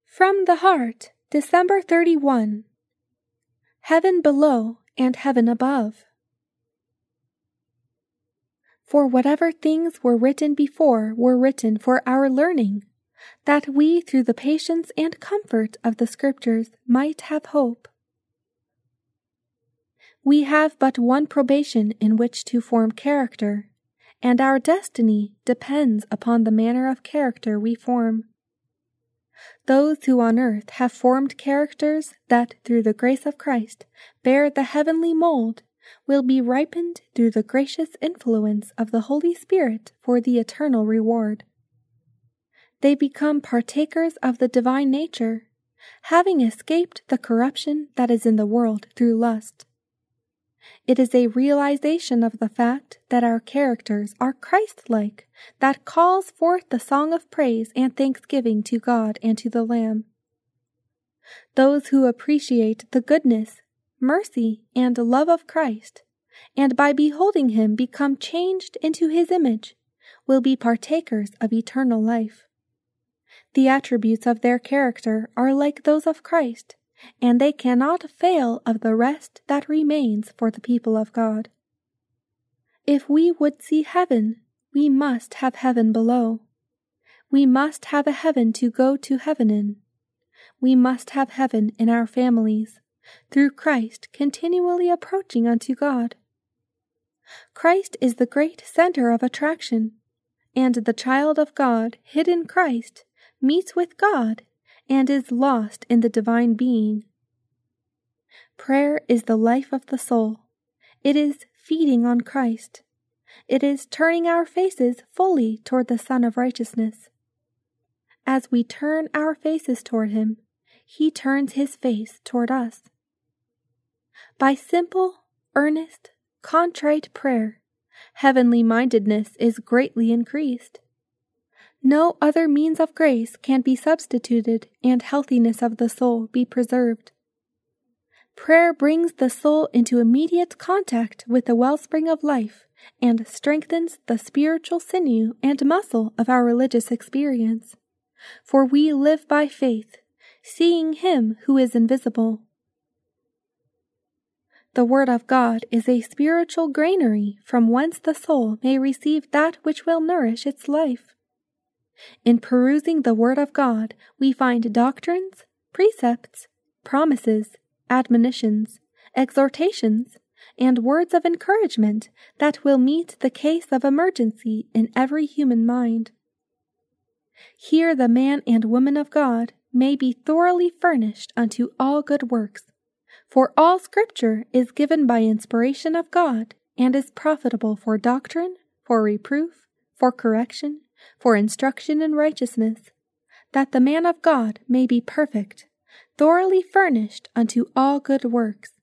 From the Heart, December 31. Heaven below and heaven above. For whatever things were written before were written for our learning, that we through the patience and comfort of the Scriptures might have hope. We have but one probation in which to form character, and our destiny depends upon the manner of character we form. Those who on earth have formed characters that through the grace of Christ bear the heavenly mold will be ripened through the gracious influence of the Holy Spirit for the eternal reward. They become partakers of the divine nature, having escaped the corruption that is in the world through lust. It is a realization of the fact that our characters are Christ-like that calls forth the song of praise and thanksgiving to God and to the Lamb. Those who appreciate the goodness, mercy, and love of Christ, and by beholding Him become changed into His image, will be partakers of eternal life. The attributes of their character are like those of Christ, and they cannot fail of the rest that remains for the people of God. If we would see heaven, we must have heaven below. We must have a heaven to go to heaven in. We must have heaven in our families, through Christ continually approaching unto God. Christ is the great center of attraction, and the child of God hid in Christ meets with God and is lost in the divine being. Prayer is the life of the soul. It is feeding on Christ. It is turning our faces fully toward the Sun of Righteousness. As we turn our faces toward Him, He turns His face toward us. By simple, earnest, contrite prayer, heavenly mindedness is greatly increased. No other means of grace can be substituted and healthiness of the soul be preserved. Prayer brings the soul into immediate contact with the wellspring of life and strengthens the spiritual sinew and muscle of our religious experience. For we live by faith, seeing Him who is invisible. The Word of God is a spiritual granary from whence the soul may receive that which will nourish its life. In perusing the Word of God, we find doctrines, precepts, promises, admonitions, exhortations, and words of encouragement that will meet the case of emergency in every human mind. Here the man and woman of God may be thoroughly furnished unto all good works, for all Scripture is given by inspiration of God and is profitable for doctrine, for reproof, for correction, for instruction in righteousness, that the man of God may be perfect, thoroughly furnished unto all good works.